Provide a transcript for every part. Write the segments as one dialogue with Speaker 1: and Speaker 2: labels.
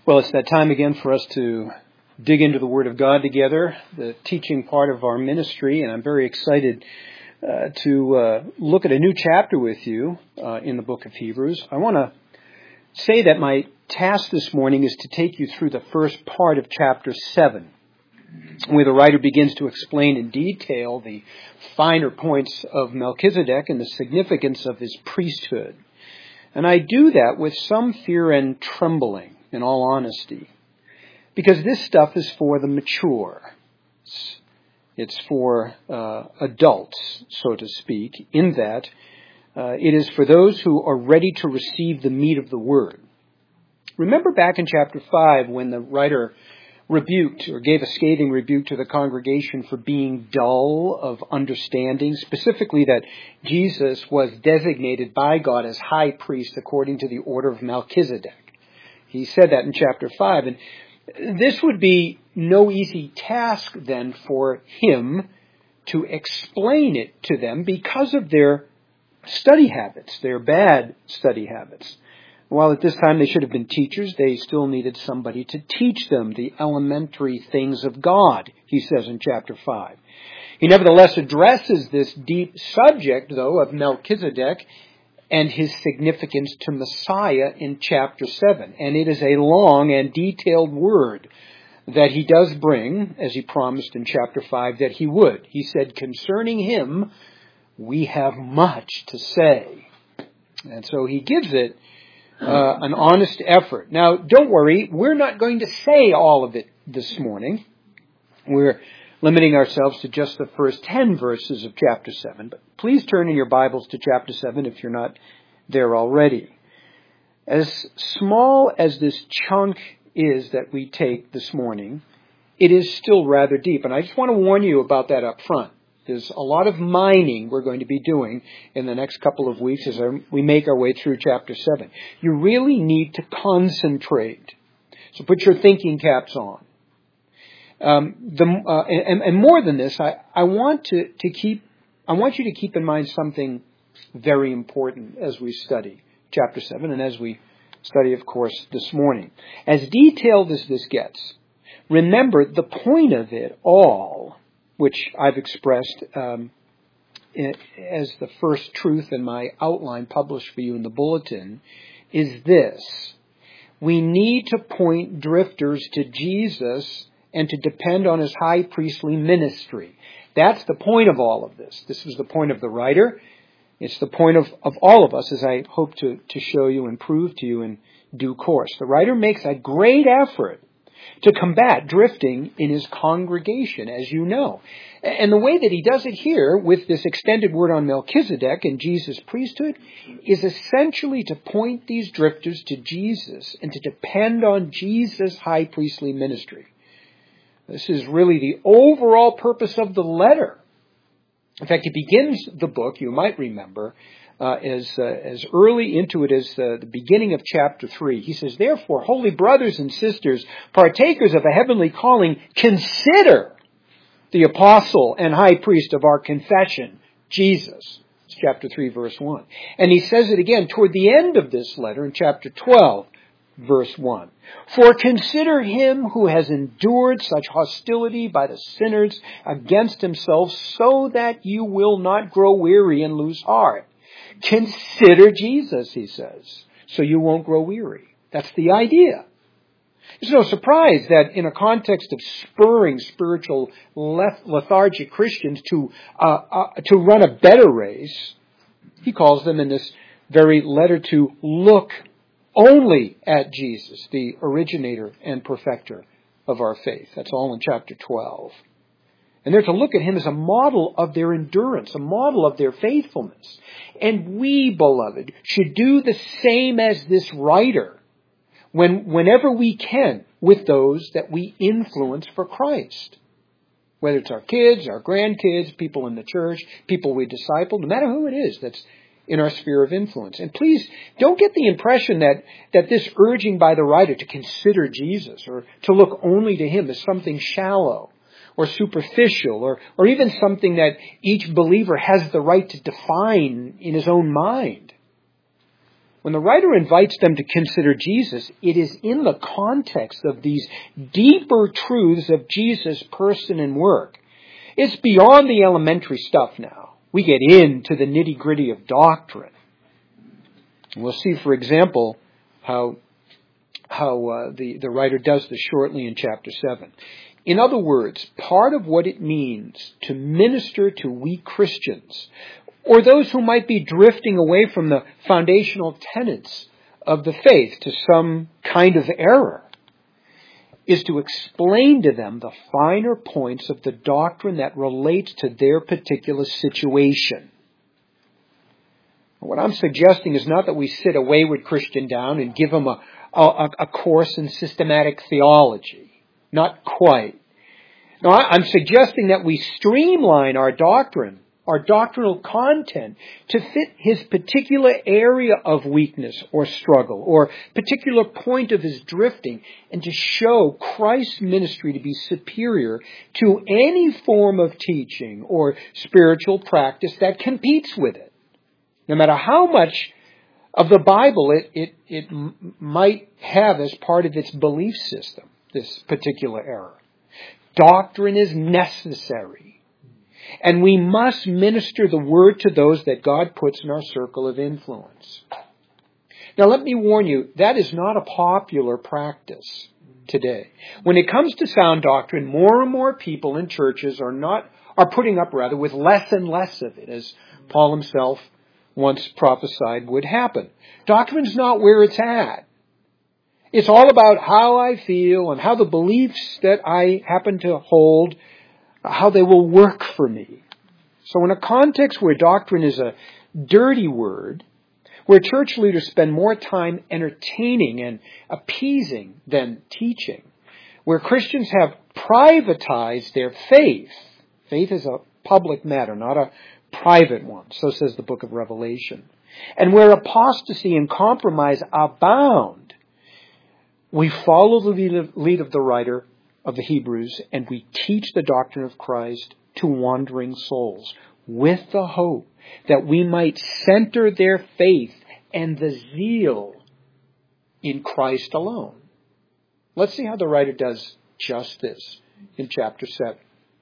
Speaker 1: Well, it's that time again for us to dig into the Word of God together, the teaching part of our ministry, and I'm very excited to look at a new chapter with you in the book of Hebrews. I want to say that my task this morning is to take you through the first part of chapter 7, where the writer begins to explain in detail the finer points of Melchizedek and the significance of his priesthood. And I do that with some fear and trembling, in all honesty, because this stuff is for the mature. It's for adults, so to speak, in that it is for those who are ready to receive the meat of the Word. Remember back in chapter 5 when the writer rebuked or gave a scathing rebuke to the congregation for being dull of understanding, specifically that Jesus was designated by God as high priest according to the order of Melchizedek. He said that in chapter 5, and this would be no easy task then for him to explain it to them because of their study habits, their bad study habits. While at this time they should have been teachers, they still needed somebody to teach them the elementary things of God, he says in chapter 5. He nevertheless addresses this deep subject, though, of Melchizedek and his significance to Messiah in chapter 7. And it is a long and detailed word that he does bring, as he promised in chapter 5 that he would. He said, concerning him, we have much to say. And so he gives it an honest effort. Now, don't worry, we're not going to say all of it this morning. We're limiting ourselves to just the first 10 verses of chapter 7. But please turn in your Bibles to chapter 7 if you're not there already. As small as this chunk is that we take this morning, it is still rather deep. And I just want to warn you about that up front. There's a lot of mining we're going to be doing in the next couple of weeks as we make our way through chapter 7. You really need to concentrate. So put your thinking caps on. And more than this, I want you to keep in mind something very important as we study chapter 7 and as we study, of course, this morning. As detailed as this gets, remember the point of it all, which I've expressed as the first truth in my outline published for you in the bulletin, is this. We need to point drifters to Jesus and to depend on his high priestly ministry. That's the point of all of this. This was the point of the writer. It's the point of all of us, as I hope to show you and prove to you in due course. The writer makes a great effort to combat drifting in his congregation, as you know. And the way that he does it here with this extended word on Melchizedek and Jesus' priesthood is essentially to point these drifters to Jesus and to depend on Jesus' high priestly ministry. This is really the overall purpose of the letter. In fact, he begins the book, you might remember, as early into it as the beginning of chapter 3. He says, therefore, holy brothers and sisters, partakers of a heavenly calling, consider the apostle and high priest of our confession, Jesus. It's chapter 3, verse 1. And he says it again toward the end of this letter in chapter 12, verse 1. For consider him who has endured such hostility by the sinners against himself, so that you will not grow weary and lose heart. Consider Jesus, he says, so you won't grow weary. That's the idea. It's no surprise that in a context of spurring spiritual lethargic Christians to run a better race, he calls them in this very letter to look only at Jesus, the originator and perfecter of our faith. That's all in chapter 12. And they're to look at him as a model of their endurance, a model of their faithfulness. And we, beloved, should do the same as this writer whenever we can with those that we influence for Christ. Whether it's our kids, our grandkids, people in the church, people we disciple, no matter who it is that's in our sphere of influence. And please don't get the impression that this urging by the writer to consider Jesus or to look only to him is something shallow or superficial or even something that each believer has the right to define in his own mind. When the writer invites them to consider Jesus, it is in the context of these deeper truths of Jesus' person and work. It's beyond the elementary stuff now. We get into the nitty-gritty of doctrine. We'll see, for example, how the writer does this shortly in chapter 7. In other words, part of what it means to minister to weak Christians, or those who might be drifting away from the foundational tenets of the faith to some kind of error, is to explain to them the finer points of the doctrine that relates to their particular situation. What I'm suggesting is not that we sit a wayward Christian down and give him a course in systematic theology. Not quite. No, I'm suggesting that we streamline our doctrine, our doctrinal content, to fit his particular area of weakness or struggle, or particular point of his drifting, and to show Christ's ministry to be superior to any form of teaching or spiritual practice that competes with it. No matter how much of the Bible it might have as part of its belief system, this particular error. Doctrine is necessary. And we must minister the word to those that God puts in our circle of influence. Now let me warn you, that is not a popular practice today. When it comes to sound doctrine, more and more people in churches are putting up with less and less of it, as Paul himself once prophesied would happen. Doctrine's not where it's at. It's all about how I feel and how the beliefs that I happen to hold, how they will work for me. So in a context where doctrine is a dirty word, where church leaders spend more time entertaining and appeasing than teaching, where Christians have privatized their faith is a public matter, not a private one, so says the book of Revelation, and where apostasy and compromise abound, we follow the lead of the writer of the Hebrews, and we teach the doctrine of Christ to wandering souls with the hope that we might center their faith and the zeal in Christ alone. Let's see how the writer does just this in chapter 7.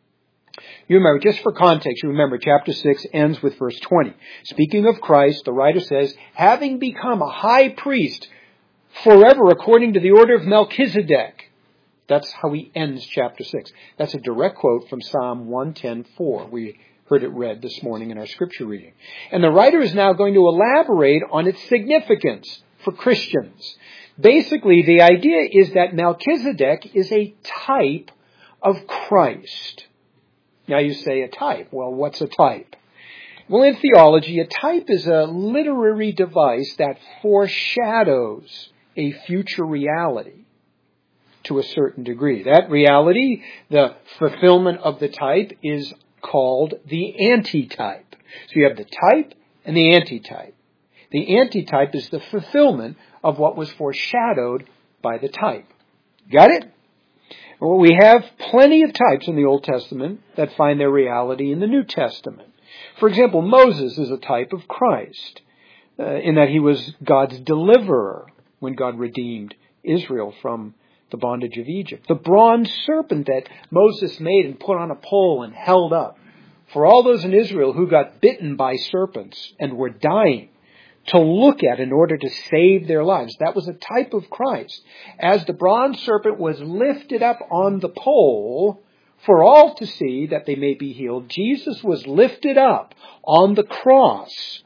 Speaker 1: You remember, just for context, you remember chapter 6 ends with verse 20. Speaking of Christ, the writer says, having become a high priest forever according to the order of Melchizedek. That's how he ends chapter 6. That's a direct quote from Psalm 110:4. We heard it read this morning in our scripture reading. And the writer is now going to elaborate on its significance for Christians. Basically, the idea is that Melchizedek is a type of Christ. Now you say a type. Well, what's a type? Well, in theology, a type is a literary device that foreshadows a future reality to a certain degree. That reality, the fulfillment of the type, is called the antitype. So you have the type and the antitype. The antitype is the fulfillment of what was foreshadowed by the type. Got it? Well, we have plenty of types in the Old Testament that find their reality in the New Testament. For example, Moses is a type of Christ, in that he was God's deliverer when God redeemed Israel from the bondage of Egypt. The bronze serpent that Moses made and put on a pole and held up for all those in Israel who got bitten by serpents and were dying to look at in order to save their lives. That was a type of Christ. As the bronze serpent was lifted up on the pole for all to see that they may be healed, Jesus was lifted up on the cross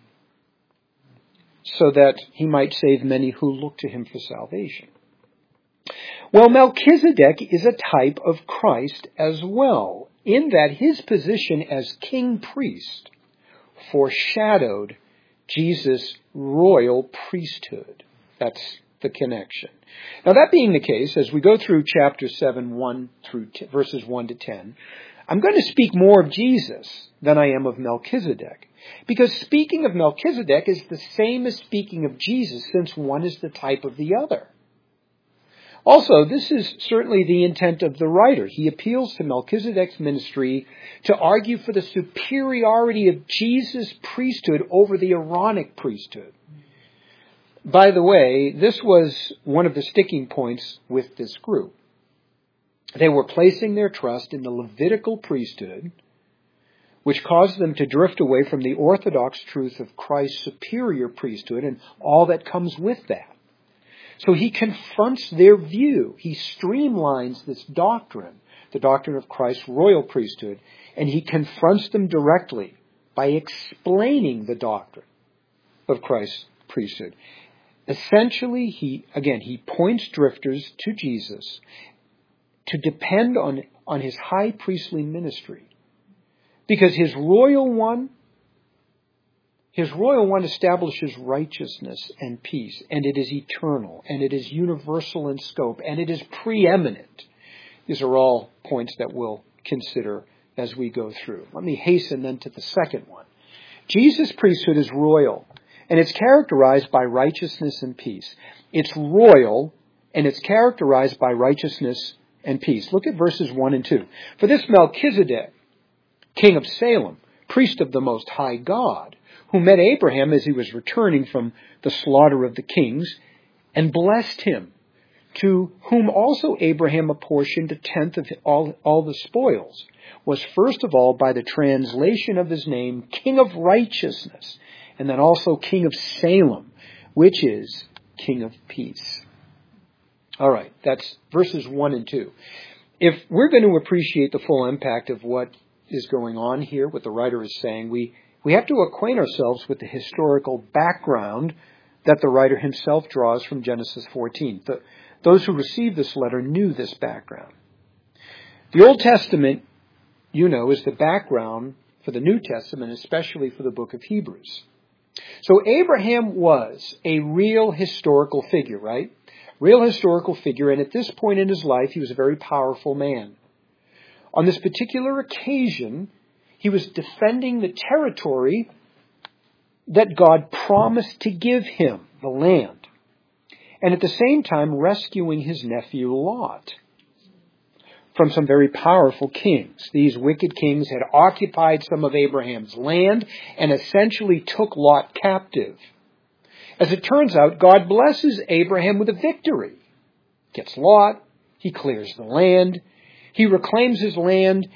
Speaker 1: so that he might save many who look to him for salvation. Well, Melchizedek is a type of Christ as well, in that his position as king priest foreshadowed Jesus' royal priesthood. That's the connection. Now, that being the case, as we go through chapter 7, verses 1 to 10, I'm going to speak more of Jesus than I am of Melchizedek. Because speaking of Melchizedek is the same as speaking of Jesus, since one is the type of the other. Also, this is certainly the intent of the writer. He appeals to Melchizedek's ministry to argue for the superiority of Jesus' priesthood over the Aaronic priesthood. By the way, this was one of the sticking points with this group. They were placing their trust in the Levitical priesthood, which caused them to drift away from the orthodox truth of Christ's superior priesthood and all that comes with that. So he confronts their view. He streamlines this doctrine, the doctrine of Christ's royal priesthood, and he confronts them directly by explaining the doctrine of Christ's priesthood. Essentially, he points drifters to Jesus to depend on his high priestly ministry. Because his royal one establishes righteousness and peace, and it is eternal, and it is universal in scope, and it is preeminent. These are all points that we'll consider as we go through. Let me hasten then to the second one. Jesus' priesthood is royal, and it's characterized by righteousness and peace. It's royal, and it's characterized by righteousness and peace. Look at verses 1 and 2. For this Melchizedek, king of Salem, priest of the Most High God, who met Abraham as he was returning from the slaughter of the kings, and blessed him, to whom also Abraham apportioned a tenth of all the spoils, was first of all, by the translation of his name, King of Righteousness, and then also King of Salem, which is King of Peace. All right, that's verses 1 and 2. If we're going to appreciate the full impact of what is going on here, what the writer is saying, we have to acquaint ourselves with the historical background that the writer himself draws from Genesis 14. Those who received this letter knew this background. The Old Testament, is the background for the New Testament, especially for the book of Hebrews. So Abraham was a real historical figure, right? Real historical figure, and at this point in his life, he was a very powerful man. On this particular occasion, he was defending the territory that God promised to give him, the land, and at the same time rescuing his nephew Lot from some very powerful kings. These wicked kings had occupied some of Abraham's land and essentially took Lot captive. As it turns out, God blesses Abraham with a victory. Gets Lot, he clears the land, he reclaims his land,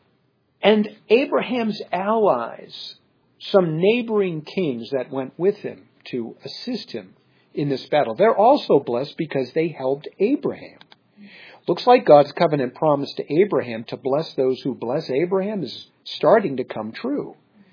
Speaker 1: and Abraham's allies, some neighboring kings that went with him to assist him in this battle, they're also blessed because they helped Abraham. Looks like God's covenant promise to Abraham to bless those who bless Abraham is starting to come true.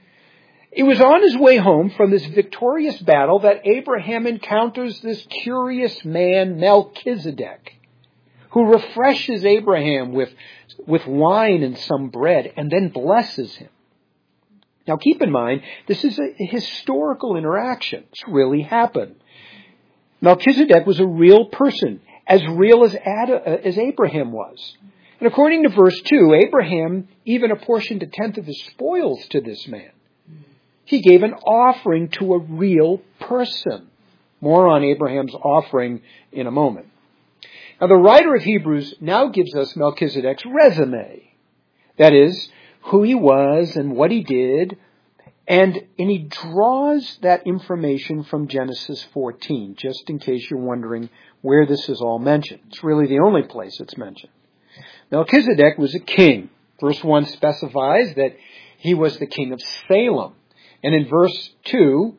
Speaker 1: It was on his way home from this victorious battle that Abraham encounters this curious man, Melchizedek, who refreshes Abraham with wine and some bread and then blesses him. Now keep in mind, this is a historical interaction. It's really happened. Melchizedek was a real person, as real as Abraham was. And according to verse 2, Abraham even apportioned a tenth of his spoils to this man. He gave an offering to a real person. More on Abraham's offering in a moment. Now the writer of Hebrews now gives us Melchizedek's resume. That is, who he was and what he did. And he draws that information from Genesis 14, just in case you're wondering where this is all mentioned. It's really the only place it's mentioned. Melchizedek was a king. Verse 1 specifies that he was the king of Salem. And in verse 2,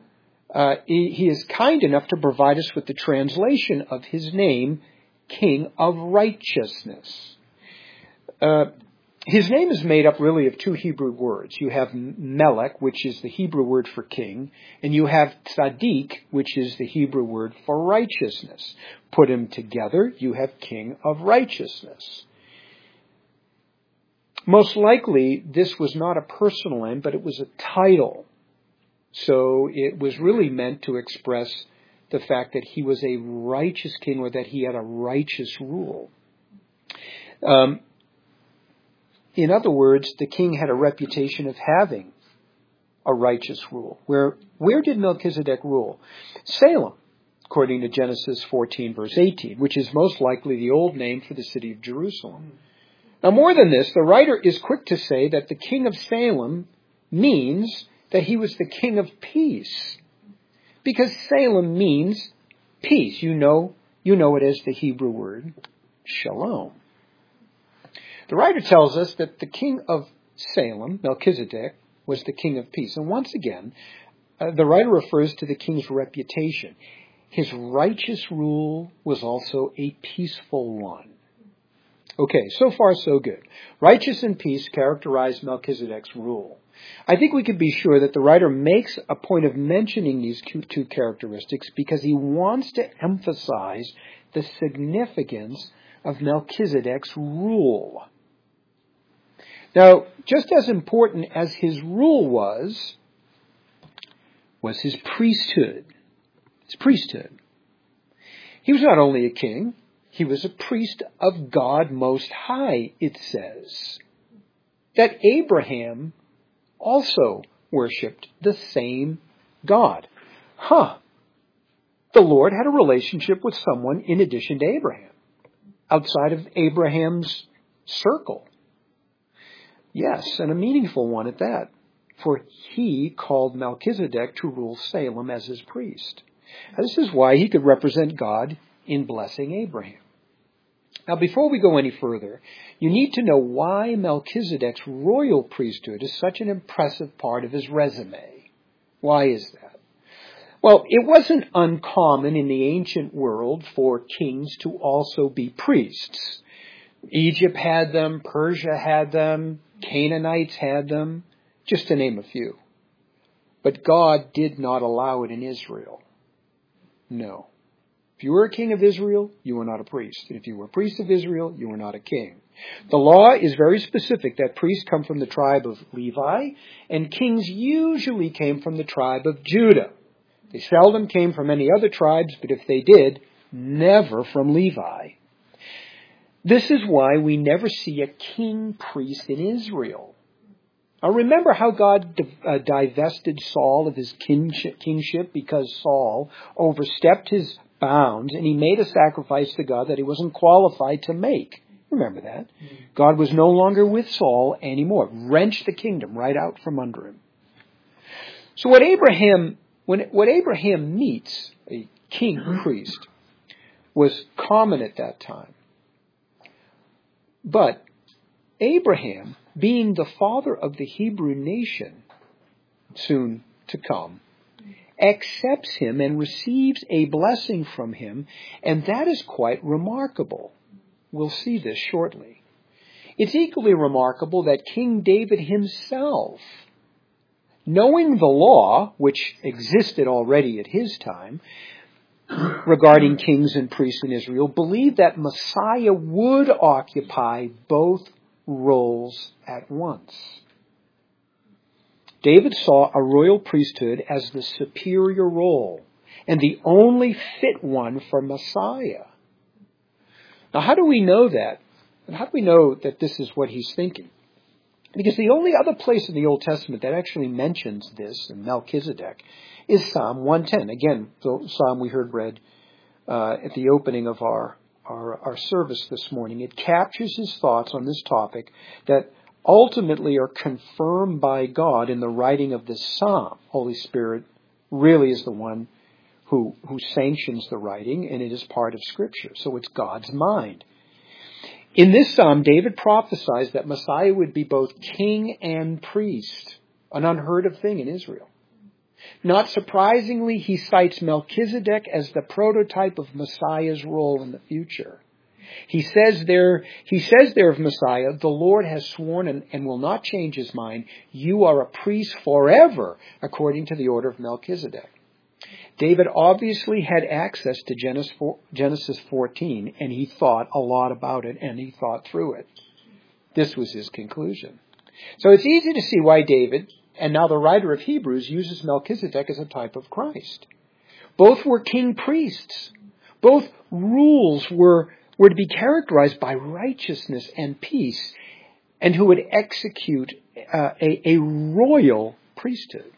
Speaker 1: he is kind enough to provide us with the translation of his name, King of Righteousness. His name is made up really of two Hebrew words. You have Melech, which is the Hebrew word for king, and you have Tzaddik, which is the Hebrew word for righteousness. Put them together, you have King of Righteousness. Most likely, this was not a personal name, but it was a title. So it was really meant to express the fact that he was a righteous king or that he had a righteous rule. In other words, the king had a reputation of having a righteous rule. Where did Melchizedek rule? Salem, according to Genesis 14, verse 18, which is most likely the old name for the city of Jerusalem. Now, more than this, the writer is quick to say that the king of Salem means that he was the king of peace, because Salem means peace. You know it as the Hebrew word shalom. The writer tells us that the king of Salem, Melchizedek, was the king of peace. And once again, the writer refers to the king's reputation. His righteous rule was also a peaceful one. Okay, so far so good. Righteous and peace characterized Melchizedek's rule. I think we can be sure that the writer makes a point of mentioning these two characteristics because he wants to emphasize the significance of Melchizedek's rule. Now, just as important as his rule was his priesthood. His priesthood. He was not only a king, he was a priest of God Most High, it says. That Abraham also worshipped the same God. The Lord had a relationship with someone in addition to Abraham, outside of Abraham's circle. Yes, and a meaningful one at that, for he called Melchizedek to rule Salem as his priest. Now, this is why he could represent God in blessing Abraham. Now, before we go any further, you need to know why Melchizedek's royal priesthood is such an impressive part of his resume. Why is that? Well, it wasn't uncommon in the ancient world for kings to also be priests. Egypt had them, Persia had them, Canaanites had them, just to name a few. But God did not allow it in Israel. No. If you were a king of Israel, you were not a priest. And if you were a priest of Israel, you were not a king. The law is very specific that priests come from the tribe of Levi, and kings usually came from the tribe of Judah. They seldom came from any other tribes, but if they did, never from Levi. This is why we never see a king priest in Israel. Now remember how God divested Saul of his kingship because Saul overstepped his bounds and he made a sacrifice to God that he wasn't qualified to make. Remember that. God was no longer with Saul anymore. Wrenched the kingdom right out from under him. So when Abraham meets a king priest was common at that time. But Abraham, being the father of the Hebrew nation, soon to come, accepts him and receives a blessing from him, and that is quite remarkable. We'll see this shortly. It's equally remarkable that King David himself, knowing the law, which existed already at his time, regarding kings and priests in Israel, believed that Messiah would occupy both roles at once. David saw a royal priesthood as the superior role and the only fit one for Messiah. Now, how do we know that? And how do we know that this is what he's thinking? Because the only other place in the Old Testament that actually mentions this, in Melchizedek, is Psalm 110. Again, the psalm we heard read at the opening of our service this morning. It captures his thoughts on this topic that ultimately are confirmed by God in the writing of this psalm. Holy Spirit really is the one who sanctions the writing, and it is part of Scripture. So it's God's mind. In this psalm, David prophesies that Messiah would be both king and priest, an unheard of thing in Israel. Not surprisingly, he cites Melchizedek as the prototype of Messiah's role in the future. He says there of Messiah, the Lord has sworn and will not change his mind, you are a priest forever, according to the order of Melchizedek. David obviously had access to Genesis 14, and he thought a lot about it, and he thought through it. This was his conclusion. So it's easy to see why David, and now the writer of Hebrews, uses Melchizedek as a type of Christ. Both were king priests. Both rules were to be characterized by righteousness and peace, and who would execute a royal priesthood.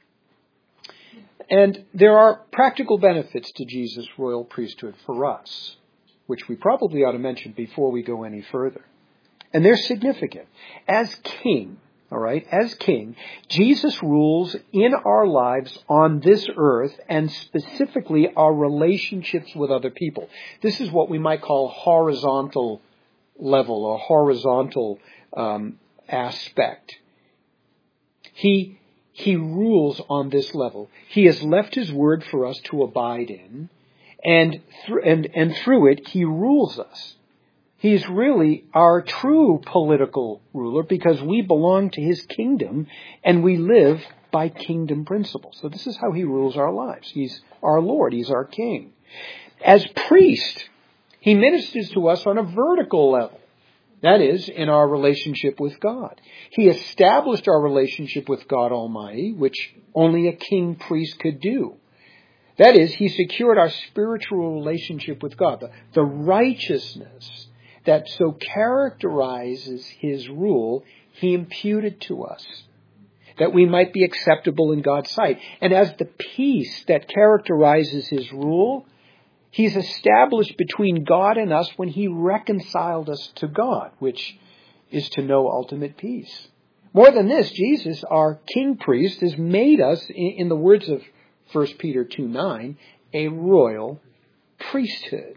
Speaker 1: And there are practical benefits to Jesus' royal priesthood for us, which we probably ought to mention before we go any further. And they're significant. As king, all right, as king, Jesus rules in our lives on this earth and specifically our relationships with other people. This is what we might call horizontal level or horizontal aspect. He rules on this level. He has left his word for us to abide in, and through it, he rules us. He's really our true political ruler because we belong to his kingdom and we live by kingdom principles. So this is how he rules our lives. He's our Lord. He's our king. As priest, he ministers to us on a vertical level. That is, in our relationship with God. He established our relationship with God Almighty, which only a king priest could do. That is, he secured our spiritual relationship with God, the righteousness that so characterizes his rule, he imputed to us, that we might be acceptable in God's sight. And as the peace that characterizes his rule, he's established between God and us when he reconciled us to God, which is to know ultimate peace. More than this, Jesus, our king priest, has made us, in the words of 1 Peter 2:9, a royal priesthood.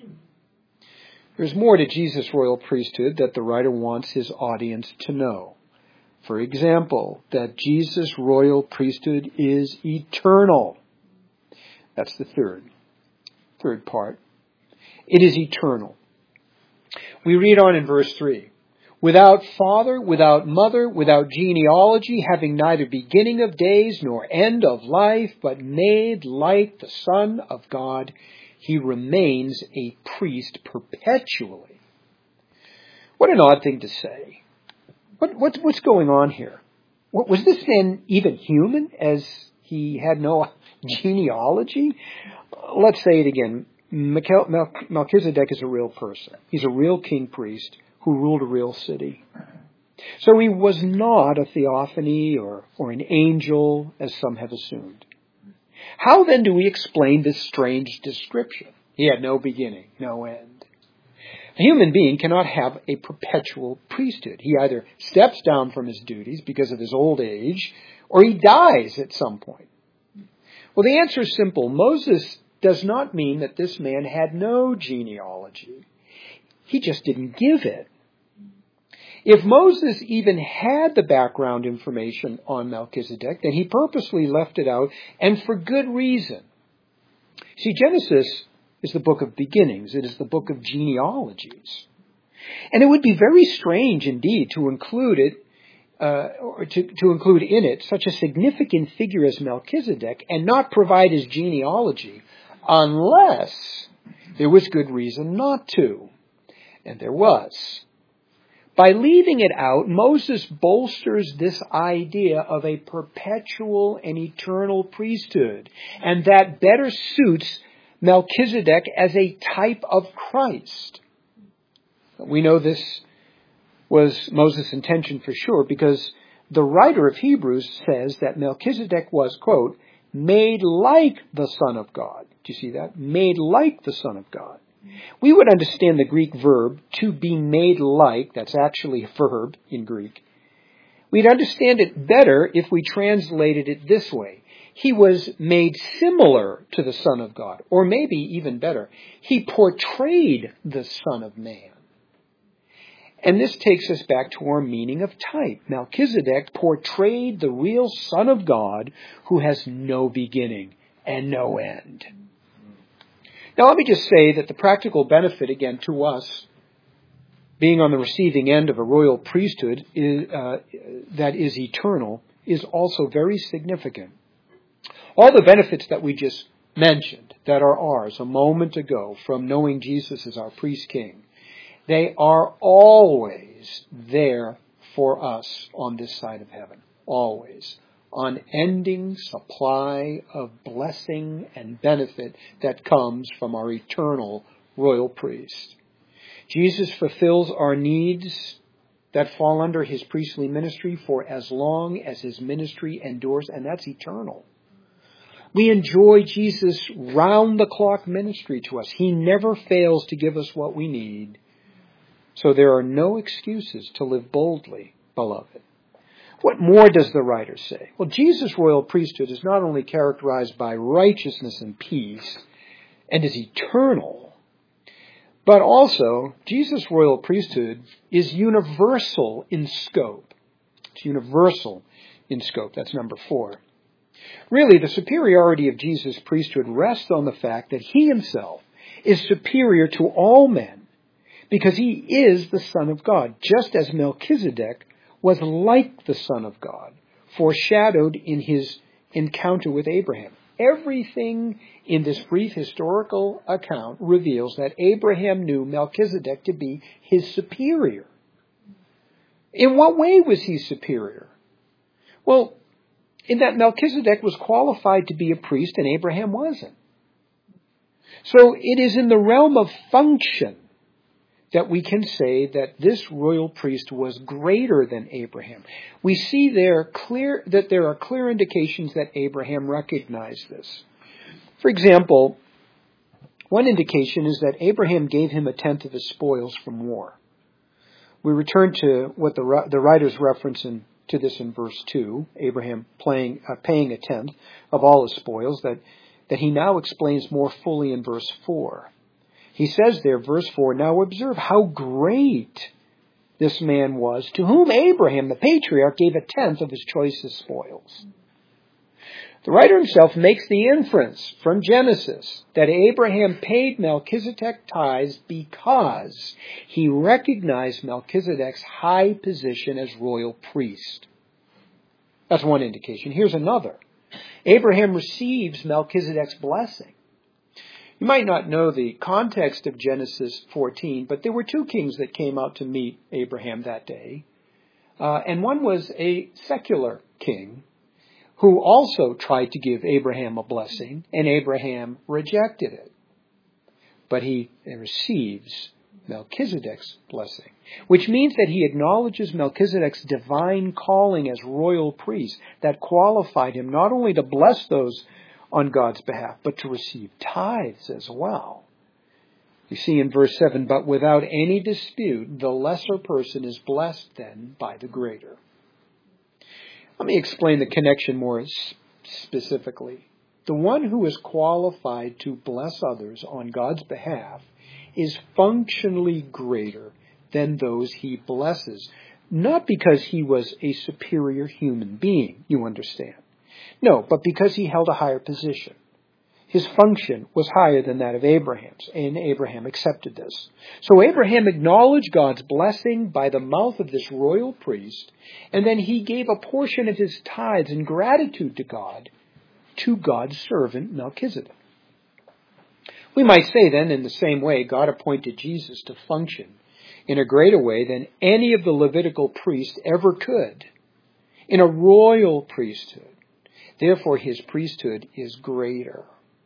Speaker 1: There's more to Jesus' royal priesthood that the writer wants his audience to know. For example, that Jesus' royal priesthood is eternal. That's the third part. It is eternal. We read on in verse 3. Without father, without mother, without genealogy, having neither beginning of days nor end of life, but made like the Son of God, he remains a priest perpetually. What an odd thing to say. What's going on here? Was this man even human, as he had no genealogy? Let's say it again. Melchizedek is a real person. He's a real king priest who ruled a real city. So he was not a theophany or an angel, as some have assumed. How then do we explain this strange description? He had no beginning, no end. A human being cannot have a perpetual priesthood. He either steps down from his duties because of his old age, or he dies at some point. Well, the answer is simple. Moses does not mean that this man had no genealogy. He just didn't give it. If Moses even had the background information on Melchizedek, then he purposely left it out, and for good reason. See, Genesis is the book of beginnings. It is the book of genealogies. And it would be very strange indeed to include it, or to include in it such a significant figure as Melchizedek and not provide his genealogy unless there was good reason not to. And there was. By leaving it out, Moses bolsters this idea of a perpetual and eternal priesthood, and that better suits Melchizedek as a type of Christ. We know this was Moses' intention for sure, because the writer of Hebrews says that Melchizedek was, quote, made like the Son of God. Do you see that? Made like the Son of God. We would understand the Greek verb to be made like, that's actually a verb in Greek. We'd understand it better if we translated it this way. He was made similar to the Son of God, or maybe even better, he portrayed the Son of Man. And this takes us back to our meaning of type. Melchizedek portrayed the real Son of God who has no beginning and no end. Now, let me just say that the practical benefit, again, to us, being on the receiving end of a royal priesthood that is eternal, is also very significant. All the benefits that we just mentioned, that are ours a moment ago from knowing Jesus as our priest-king, they are always there for us on this side of heaven. Always. Unending supply of blessing and benefit that comes from our eternal royal priest. Jesus fulfills our needs that fall under his priestly ministry for as long as his ministry endures, and that's eternal. We enjoy Jesus' round-the-clock ministry to us. He never fails to give us what we need. So there are no excuses to live boldly, beloved. What more does the writer say? Well, Jesus' royal priesthood is not only characterized by righteousness and peace and is eternal, but also Jesus' royal priesthood is universal in scope. It's universal in scope. That's number 4. Really, the superiority of Jesus' priesthood rests on the fact that he himself is superior to all men because he is the Son of God, just as Melchizedek was like the Son of God, foreshadowed in his encounter with Abraham. Everything in this brief historical account reveals that Abraham knew Melchizedek to be his superior. In what way was he superior? Well, in that Melchizedek was qualified to be a priest and Abraham wasn't. So it is in the realm of function that we can say that this royal priest was greater than Abraham. We see there are clear indications that Abraham recognized this. For example, one indication is that Abraham gave him 1/10 of his spoils from war. We return to what the writers reference to this in verse 2, Abraham paying 1/10 of all his spoils, that he now explains more fully in verse 4. He says there, verse 4, "Now observe how great this man was, to whom Abraham, the patriarch, gave 1/10 of his choicest spoils." The writer himself makes the inference from Genesis that Abraham paid Melchizedek tithes because he recognized Melchizedek's high position as royal priest. That's one indication. Here's another. Abraham receives Melchizedek's blessing. You might not know the context of Genesis 14, but there were 2 kings that came out to meet Abraham that day. And one was a secular king who also tried to give Abraham a blessing, and Abraham rejected it. But he receives Melchizedek's blessing, which means that he acknowledges Melchizedek's divine calling as royal priest that qualified him not only to bless those on God's behalf, but to receive tithes as well. You see in verse 7, "But without any dispute, the lesser person is blessed then by the greater." Let me explain the connection more specifically. The one who is qualified to bless others on God's behalf is functionally greater than those he blesses, not because he was a superior human being, you understand. No, but because he held a higher position. His function was higher than that of Abraham's, and Abraham accepted this. So Abraham acknowledged God's blessing by the mouth of this royal priest, and then he gave a portion of his tithes in gratitude to God's servant Melchizedek. We might say then, in the same way, God appointed Jesus to function in a greater way than any of the Levitical priests ever could, in a royal priesthood. Therefore, his priesthood is greater.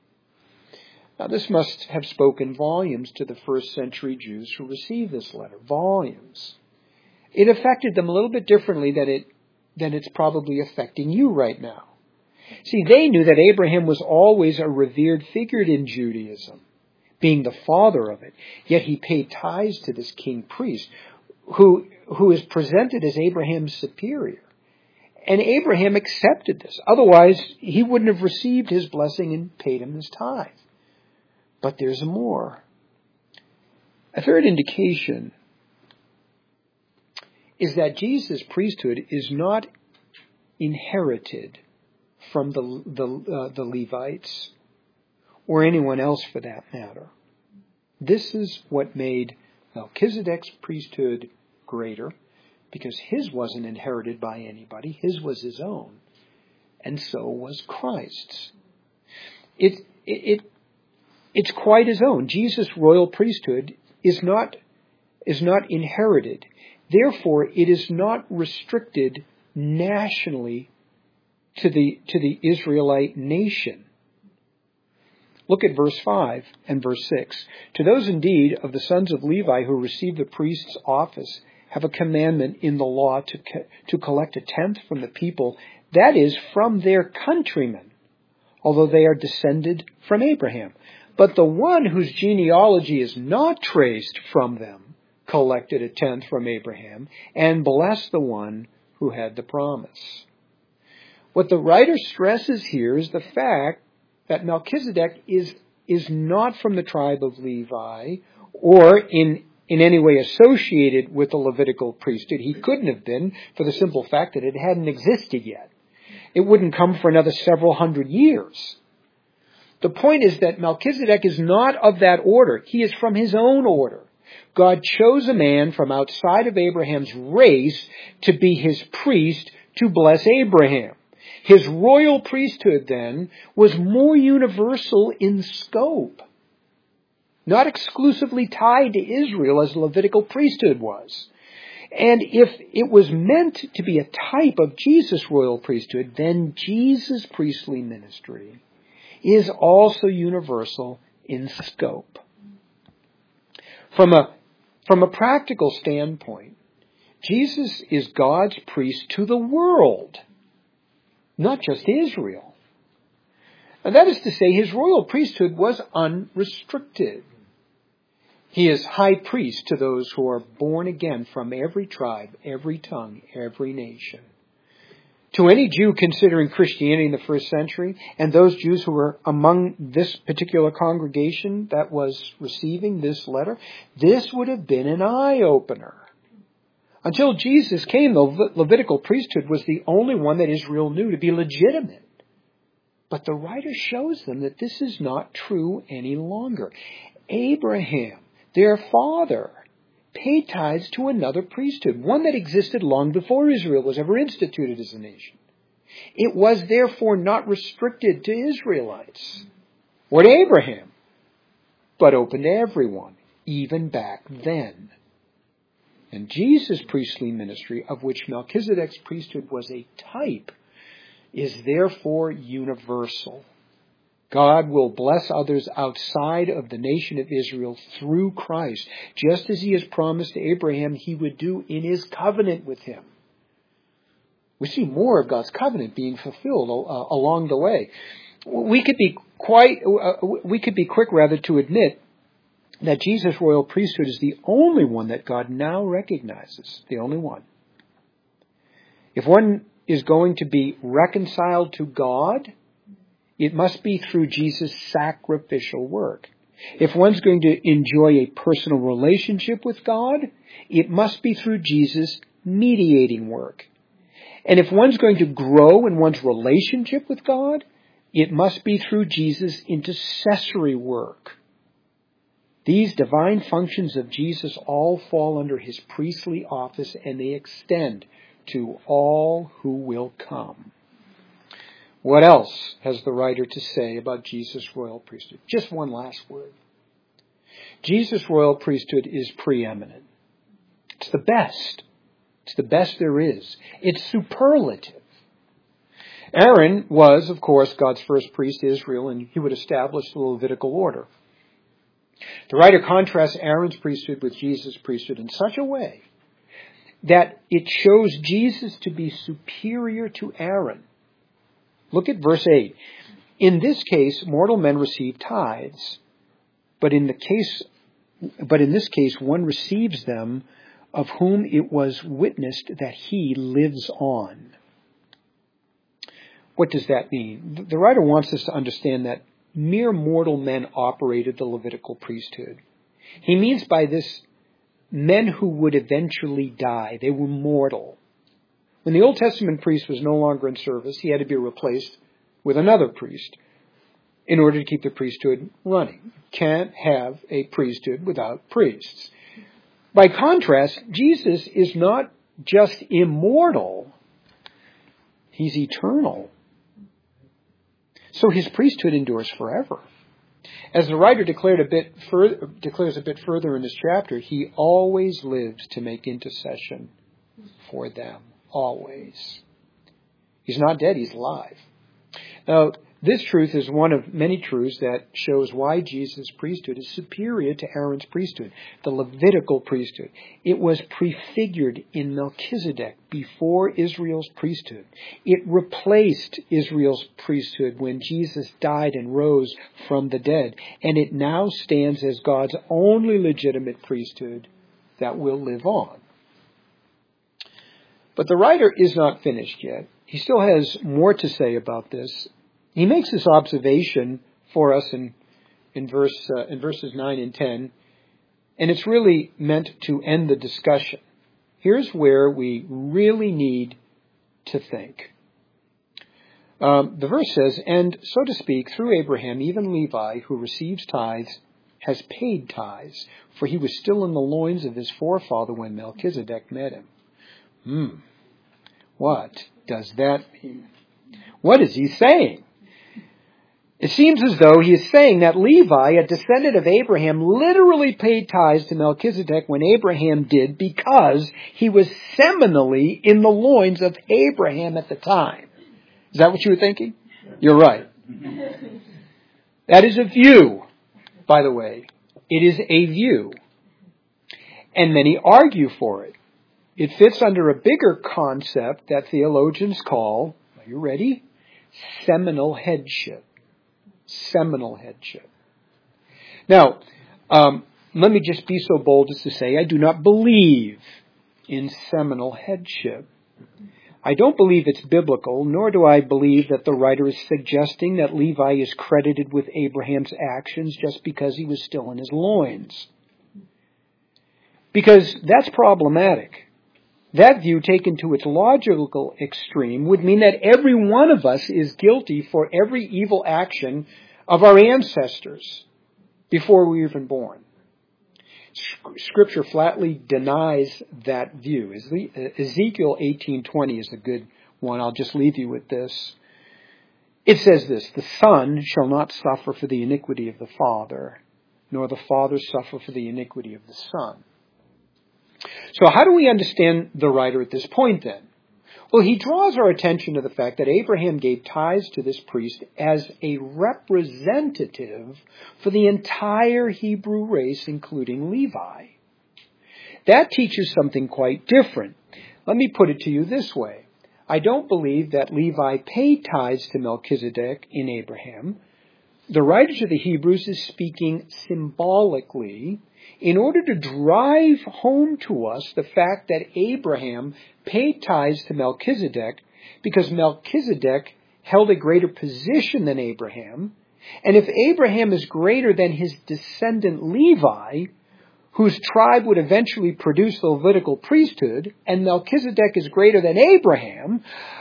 Speaker 1: Now, this must have spoken volumes to the first century Jews who received this letter. Volumes. It affected them a little bit differently than it's probably affecting you right now. See, they knew that Abraham was always a revered figure in Judaism, being the father of it. Yet he paid tithes to this king priest, who is presented as Abraham's superior. And Abraham accepted this. Otherwise, he wouldn't have received his blessing and paid him his tithe. But there's more. A third indication is that Jesus' priesthood is not inherited from the Levites or anyone else for that matter. This is what made Melchizedek's priesthood greater, because his wasn't inherited by anybody. His was his own. And so was Christ's. It's quite his own. Jesus' royal priesthood is not inherited. Therefore, it is not restricted nationally to the Israelite nation. Look at verse 5 and verse 6. "To those indeed of the sons of Levi who receive the priest's office have a commandment in the law to collect 1/10 from the people, that is, from their countrymen, although they are descended from Abraham. But the one whose genealogy is not traced from them collected 1/10 from Abraham and blessed the one who had the promise. What the writer stresses here is the fact that Melchizedek is not from the tribe of Levi or in any way associated with the Levitical priesthood. He couldn't have been, for the simple fact that it hadn't existed yet. It wouldn't come for another several hundred years. The point is that Melchizedek is not of that order. He is from his own order. God chose a man from outside of Abraham's race to be his priest to bless Abraham. His royal priesthood, then, was more universal in scope, not exclusively tied to Israel as the Levitical priesthood was. And if it was meant to be a type of Jesus' royal priesthood, then Jesus' priestly ministry is also universal in scope. From a practical standpoint, Jesus is God's priest to the world, not just Israel. And that is to say, his royal priesthood was unrestricted. He is high priest to those who are born again from every tribe, every tongue, every nation. To any Jew considering Christianity in the first century, and those Jews who were among this particular congregation that was receiving this letter, this would have been an eye-opener. Until Jesus came, the Levitical priesthood was the only one that Israel knew to be legitimate. But the writer shows them that this is not true any longer. Abraham, their father, paid tithes to another priesthood, one that existed long before Israel was ever instituted as a nation. It was therefore not restricted to Israelites or to Abraham, but open to everyone, even back then. And Jesus' priestly ministry, of which Melchizedek's priesthood was a type, is therefore universal. God will bless others outside of the nation of Israel through Christ, just as he has promised to Abraham he would do in his covenant with him. We see more of God's covenant being fulfilled along the way. We could be quick to admit that Jesus' royal priesthood is the only one that God now recognizes, the only one. If one is going to be reconciled to God, it must be through Jesus' sacrificial work. If one's going to enjoy a personal relationship with God, it must be through Jesus' mediating work. And if one's going to grow in one's relationship with God, it must be through Jesus' intercessory work. These divine functions of Jesus all fall under his priestly office, and they extend to all who will come. What else has the writer to say about Jesus' royal priesthood? Just one last word. Jesus' royal priesthood is preeminent. It's the best. It's the best there is. It's superlative. Aaron was, of course, God's first priest to Israel, and he would establish the Levitical order. The writer contrasts Aaron's priesthood with Jesus' priesthood in such a way that it shows Jesus to be superior to Aaron. Look at verse 8. In this case, mortal men receive tithes, but in this case, one receives them of whom it was witnessed that he lives on. What does that mean? The writer wants us to understand that mere mortal men operated the Levitical priesthood. He means by this men who would eventually die. They were mortal. When the Old Testament priest was no longer in service, he had to be replaced with another priest in order to keep the priesthood running. You can't have a priesthood without priests. By contrast, Jesus is not just immortal, he's eternal. So his priesthood endures forever. As the writer declares a bit further in this chapter, he always lives to make intercession for them. Always. He's not dead, he's alive. Now, this truth is one of many truths that shows why Jesus' priesthood is superior to Aaron's priesthood, the Levitical priesthood. It was prefigured in Melchizedek before Israel's priesthood. It replaced Israel's priesthood when Jesus died and rose from the dead. And it now stands as God's only legitimate priesthood that will live on. But the writer is not finished yet. He still has more to say about this. He makes this observation for us in verses 9 and 10, and it's really meant to end the discussion. Here's where we really need to think. The verse says, "And so to speak, through Abraham, even Levi, who receives tithes, has paid tithes, for he was still in the loins of his forefather when Melchizedek met him." What does that mean? What is he saying? It seems as though he is saying that Levi, a descendant of Abraham, literally paid tithes to Melchizedek when Abraham did because he was seminally in the loins of Abraham at the time. Is that what you were thinking? You're right. That is a view, by the way. It is a view. And many argue for it. It fits under a bigger concept that theologians call, are you ready? Seminal headship. Seminal headship. Now, let me just be so bold as to say I do not believe in seminal headship. I don't believe it's biblical, nor do I believe that the writer is suggesting that Levi is credited with Abraham's actions just because he was still in his loins. Because that's problematic. That view, taken to its logical extreme, would mean that every one of us is guilty for every evil action of our ancestors before we were even born. Scripture flatly denies that view. Ezekiel 18:20 is a good one. I'll just leave you with this. It says this, "The son shall not suffer for the iniquity of the father, nor the father suffer for the iniquity of the son." So how do we understand the writer at this point then? Well, he draws our attention to the fact that Abraham gave tithes to this priest as a representative for the entire Hebrew race, including Levi. That teaches something quite different. Let me put it to you this way. I don't believe that Levi paid tithes to Melchizedek in Abraham. The writer to the Hebrews is speaking symbolically in order to drive home to us the fact that Abraham paid tithes to Melchizedek because Melchizedek held a greater position than Abraham. And if Abraham is greater than his descendant Levi, whose tribe would eventually produce the Levitical priesthood, and Melchizedek is greater than Abraham,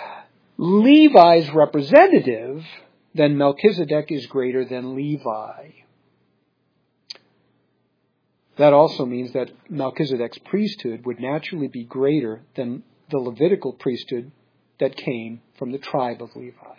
Speaker 1: Levi's representative, then Melchizedek is greater than Levi. That also means that Melchizedek's priesthood would naturally be greater than the Levitical priesthood that came from the tribe of Levi.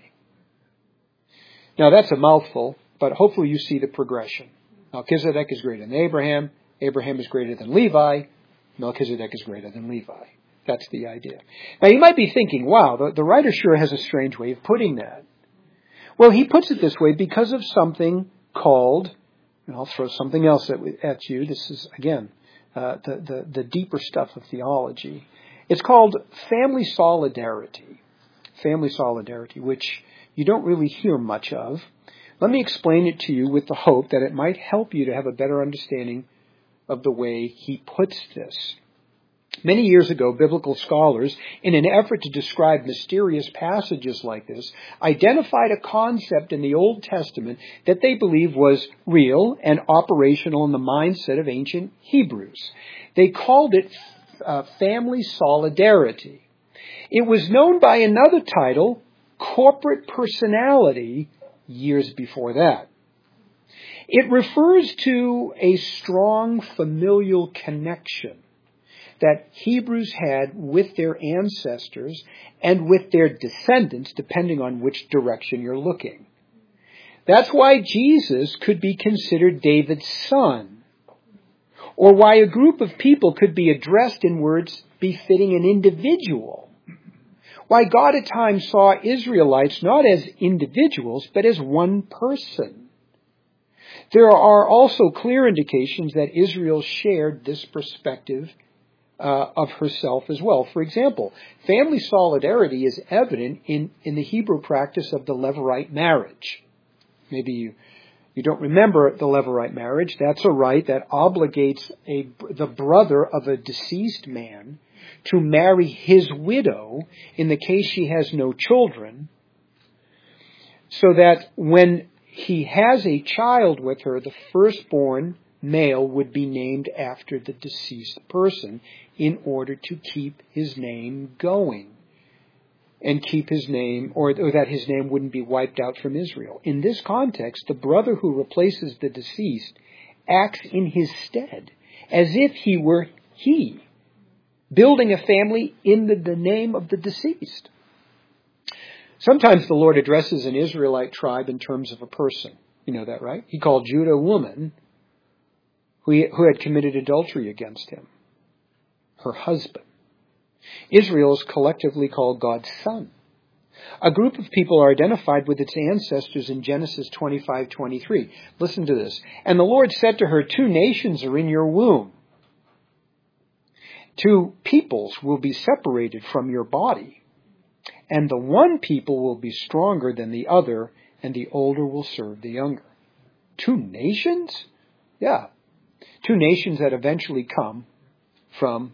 Speaker 1: Now that's a mouthful, but hopefully you see the progression. Melchizedek is greater than Abraham. Abraham is greater than Levi. Melchizedek is greater than Levi. That's the idea. Now you might be thinking, wow, the writer sure has a strange way of putting that. Well, he puts it this way because of something called, and I'll throw something else at you. This is, again, the deeper stuff of theology. It's called family solidarity. Family solidarity, which you don't really hear much of. Let me explain it to you with the hope that it might help you to have a better understanding of the way he puts this. Many years ago, biblical scholars, in an effort to describe mysterious passages like this, identified a concept in the Old Testament that they believed was real and operational in the mindset of ancient Hebrews. They called it family solidarity. It was known by another title, corporate personality, years before that. It refers to a strong familial connection that Hebrews had with their ancestors and with their descendants, depending on which direction you're looking. That's why Jesus could be considered David's son, or why a group of people could be addressed in words befitting an individual. Why God at times saw Israelites not as individuals, but as one person. There are also clear indications that Israel shared this perspective of herself as well. For example, family solidarity is evident in the Hebrew practice of the Levirate marriage. Maybe you don't remember the Levirate marriage. That's a rite that obligates the brother of a deceased man to marry his widow in the case she has no children, so that when he has a child with her, the firstborn male would be named after the deceased person in order to keep his name going and keep his name, or that his name wouldn't be wiped out from Israel. In this context, the brother who replaces the deceased acts in his stead as if he were he, building a family in the name of the deceased. Sometimes the Lord addresses an Israelite tribe in terms of a person. You know that, right? He called Judah a woman who had committed adultery against him, her husband. Israel is collectively called God's son. A group of people are identified with its ancestors in Genesis 25:23. Listen to this. And the Lord said to her, 2 nations are in your womb. 2 peoples will be separated from your body. And the one people will be stronger than the other, and the older will serve the younger. 2 nations? Yeah. 2 nations that eventually come from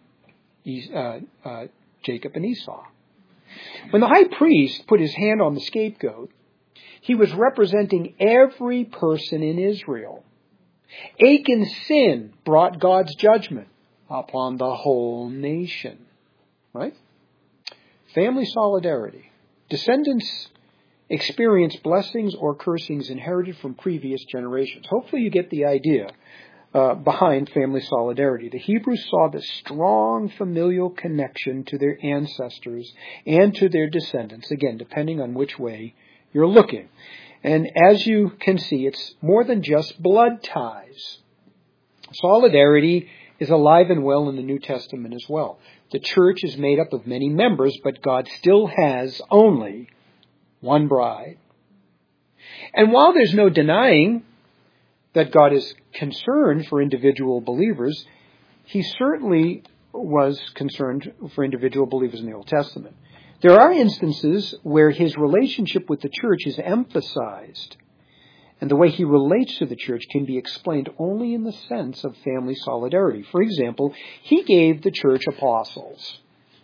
Speaker 1: Jacob and Esau. When the high priest put his hand on the scapegoat, he was representing every person in Israel. Achan's sin brought God's judgment upon the whole nation. Right? Family solidarity. Descendants experience blessings or cursings inherited from previous generations. Hopefully you get the idea behind family solidarity. The Hebrews saw the strong familial connection to their ancestors and to their descendants, again, depending on which way you're looking. And as you can see, it's more than just blood ties. Solidarity is alive and well in the New Testament as well. The church is made up of many members, but God still has only one bride. And while there's no denying that God is concerned for individual believers, he certainly was concerned for individual believers in the Old Testament. There are instances where his relationship with the church is emphasized, and the way he relates to the church can be explained only in the sense of family solidarity. For example, he gave the church apostles.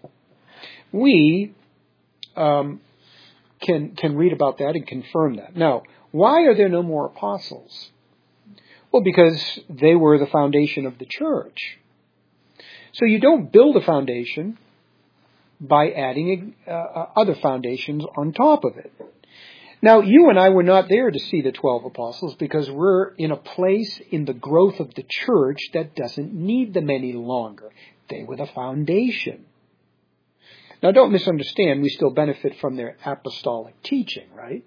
Speaker 1: We can read about that and confirm that. Now, why are there no more apostles? Well, because they were the foundation of the church. So you don't build a foundation by adding other foundations on top of it. Now, you and I were not there to see the 12 apostles because we're in a place in the growth of the church that doesn't need them any longer. They were the foundation. Now, don't misunderstand, we still benefit from their apostolic teaching, right?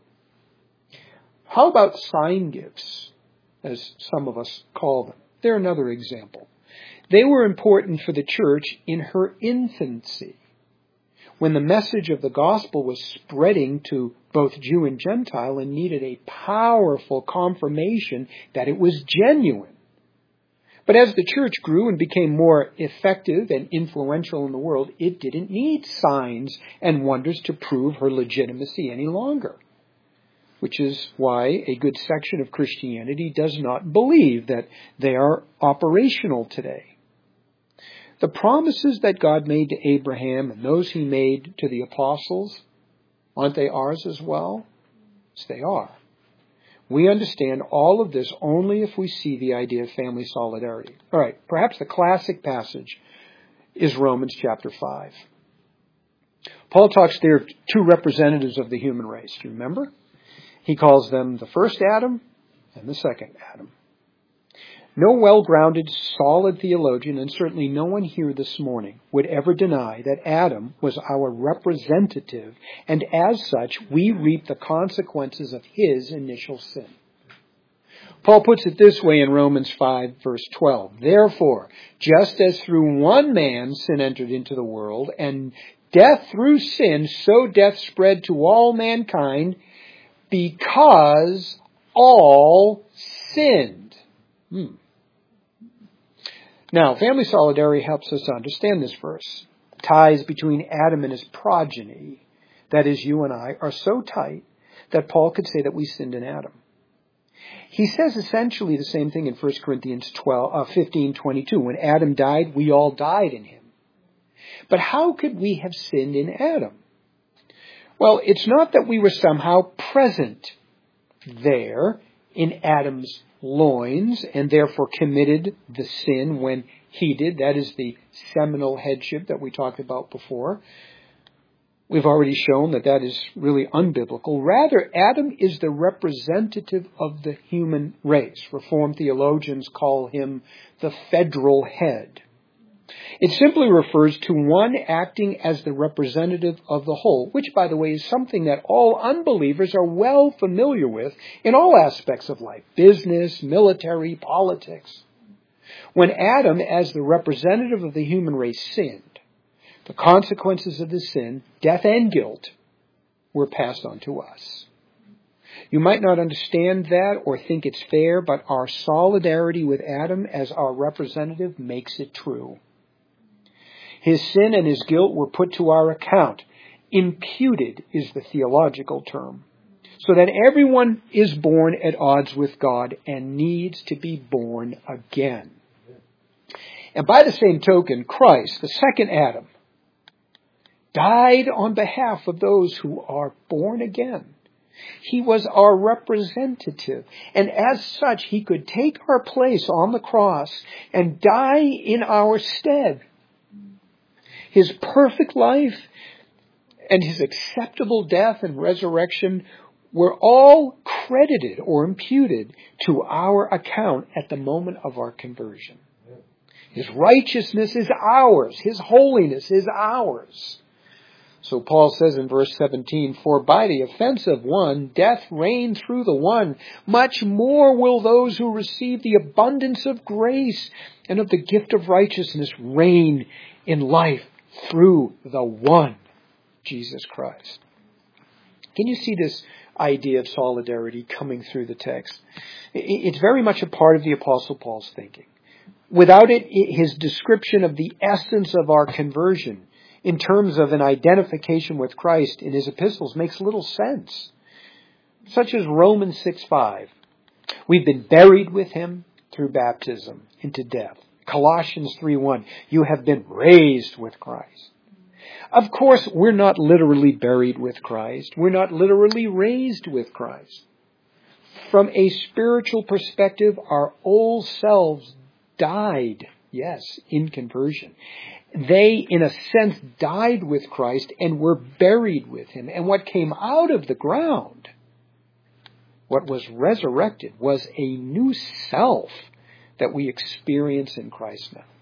Speaker 1: How about sign gifts, as some of us call them? They're another example. They were important for the church in her infancy, when the message of the gospel was spreading to both Jew and Gentile and needed a powerful confirmation that it was genuine. But as the church grew and became more effective and influential in the world, it didn't need signs and wonders to prove her legitimacy any longer. Which is why a good section of Christianity does not believe that they are operational today. The promises that God made to Abraham and those he made to the apostles, aren't they ours as well? Yes, they are. We understand all of this only if we see the idea of family solidarity. All right, perhaps the classic passage is Romans chapter 5. Paul talks there of 2 representatives of the human race. Do you remember? He calls them the first Adam and the second Adam. No well-grounded, solid theologian, and certainly no one here this morning, would ever deny that Adam was our representative, and as such, we reap the consequences of his initial sin. Paul puts it this way in Romans 5, verse 12. Therefore, just as through one man sin entered into the world, and death through sin, so death spread to all mankind, because all sinned. Now, family solidarity helps us to understand this verse. Ties between Adam and his progeny, that is, you and I, are so tight that Paul could say that we sinned in Adam. He says essentially the same thing in 1 Corinthians 15:22. When Adam died, we all died in him. But how could we have sinned in Adam? Well, it's not that we were somehow present there in Adam's loins and therefore committed the sin when he did. That is the seminal headship that we talked about before. We've already shown that that is really unbiblical. Rather, Adam is the representative of the human race. Reformed theologians call him the federal head. It simply refers to one acting as the representative of the whole, which, by the way, is something that all unbelievers are well familiar with in all aspects of life: business, military, politics. When Adam, as the representative of the human race, sinned, the consequences of his sin, death and guilt, were passed on to us. You might not understand that or think it's fair, but our solidarity with Adam as our representative makes it true. His sin and his guilt were put to our account. Imputed is the theological term. So that everyone is born at odds with God and needs to be born again. And by the same token, Christ, the second Adam, died on behalf of those who are born again. He was our representative, and as such, he could take our place on the cross and die in our stead. His perfect life and his acceptable death and resurrection were all credited or imputed to our account at the moment of our conversion. His righteousness is ours. His holiness is ours. So Paul says in verse 17, "For by the offense of one, death reigned through the one. Much more will those who receive the abundance of grace and of the gift of righteousness reign in life through the one, Jesus Christ." Can you see this idea of solidarity coming through the text? It's very much a part of the Apostle Paul's thinking. Without it, his description of the essence of our conversion in terms of an identification with Christ in his epistles makes little sense. Such as Romans 6:5. We've been buried with him through baptism into death. Colossians 3:1. You have been raised with Christ. Of course, we're not literally buried with Christ. We're not literally raised with Christ. From a spiritual perspective, our old selves died, yes, in conversion. They, in a sense, died with Christ and were buried with him. And what came out of the ground, what was resurrected, was a new self that we experience in Christ now.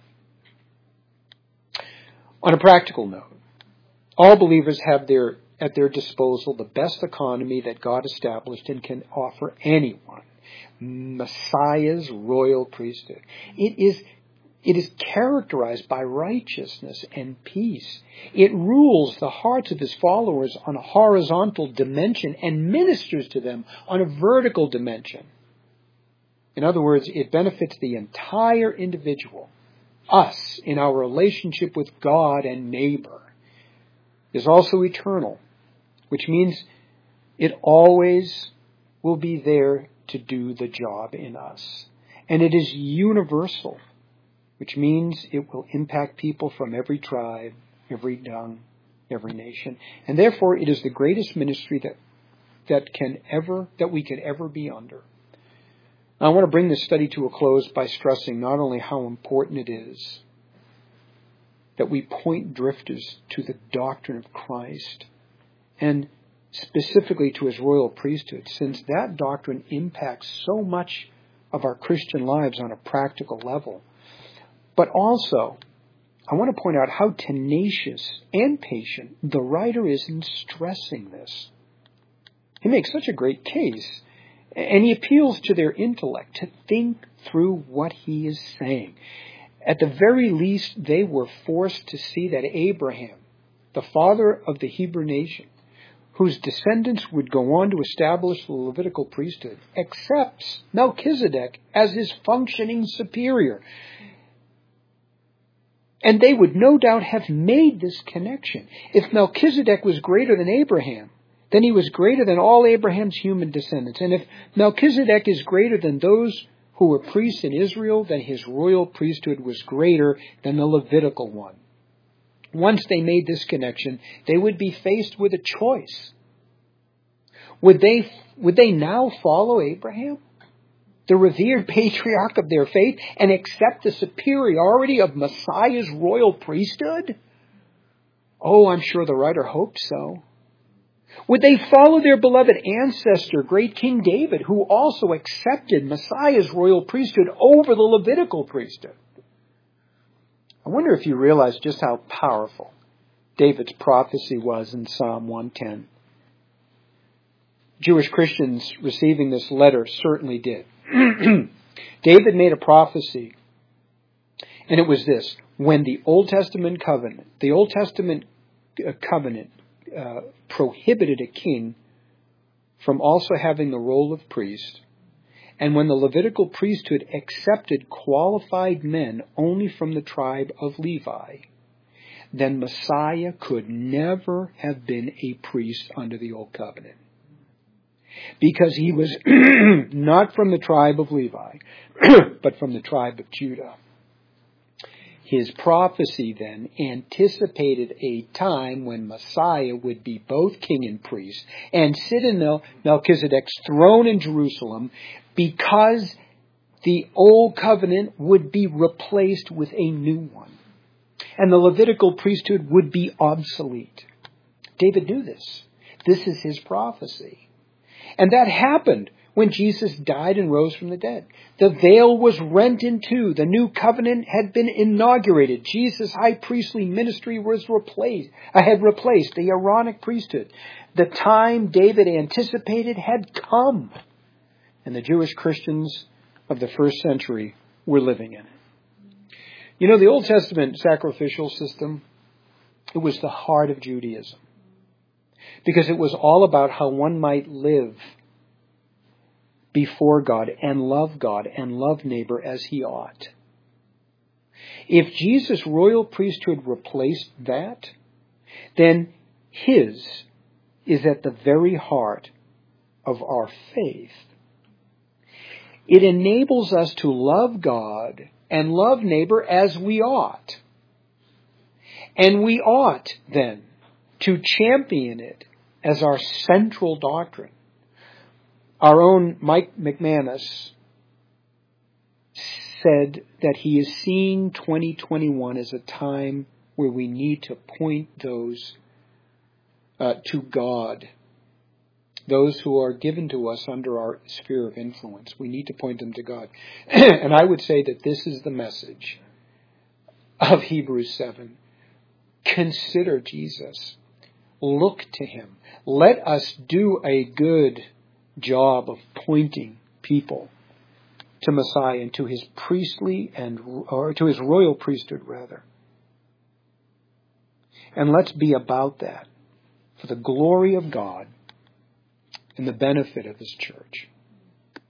Speaker 1: On a practical note, all believers have at their disposal the best economy that God established and can offer anyone: Messiah's royal priesthood. It is characterized by righteousness and peace. It rules the hearts of his followers on a horizontal dimension and ministers to them on a vertical dimension. In other words, it benefits the entire individual, us, in our relationship with God and neighbor. It is also eternal, which means it always will be there to do the job in us. And it is universal, which means it will impact people from every tribe, every tongue, every nation. And therefore, it is the greatest ministry that we could ever be under. Now, I want to bring this study to a close by stressing not only how important it is that we point drifters to the doctrine of Christ, and specifically to his royal priesthood, since that doctrine impacts so much of our Christian lives on a practical level. But also, I want to point out how tenacious and patient the writer is in stressing this. He makes such a great case, and he appeals to their intellect to think through what he is saying. At the very least, they were forced to see that Abraham, the father of the Hebrew nation, whose descendants would go on to establish the Levitical priesthood, accepts Melchizedek as his functioning superior. And they would no doubt have made this connection. If Melchizedek was greater than Abraham, then he was greater than all Abraham's human descendants. And if Melchizedek is greater than those who were priests in Israel, then his royal priesthood was greater than the Levitical one. once they made this connection, they would be faced with a choice. Would they now follow Abraham, the revered patriarch of their faith, and accept the superiority of Messiah's royal priesthood? Oh, I'm sure the writer hoped so. Would they follow their beloved ancestor, great King David, who also accepted Messiah's royal priesthood over the Levitical priesthood? I wonder if you realize just how powerful David's prophecy was in Psalm 110. Jewish Christians receiving this letter certainly did. David made a prophecy, and it was this: when the Old Testament covenant prohibited a king from also having the role of priest, and when the Levitical priesthood accepted qualified men only from the tribe of Levi, then Messiah could never have been a priest under the Old Covenant, because he was not from the tribe of Levi, but from the tribe of Judah. His prophecy then anticipated a time when Messiah would be both king and priest and sit in Melchizedek's throne in Jerusalem, because the old covenant would be replaced with a new one, and the Levitical priesthood would be obsolete. David knew this. This is his prophecy. And that happened when Jesus died and rose from the dead. The veil was rent in two. The new covenant had been inaugurated. Jesus' high priestly ministry had replaced the Aaronic priesthood. The time David anticipated had come, and the Jewish Christians of the first century were living in it. You know, the Old Testament sacrificial system, it was the heart of Judaism, because it was all about how one might live before God and love neighbor as he ought. If Jesus' royal priesthood replaced that, then his is at the very heart of our faith. It enables us to love God and love neighbor as we ought. And we ought, then, to champion it as our central doctrine. Our own Mike McManus said that he is seeing 2021 as a time where we need to point those to God, those who are given to us under our sphere of influence. We need to point them to God. And I would say that this is the message of Hebrews 7. Consider Jesus. Look to him. Let us do a good job of pointing people to Messiah and to his to his royal priesthood, rather. And let's be about that for the glory of God and the benefit of his church.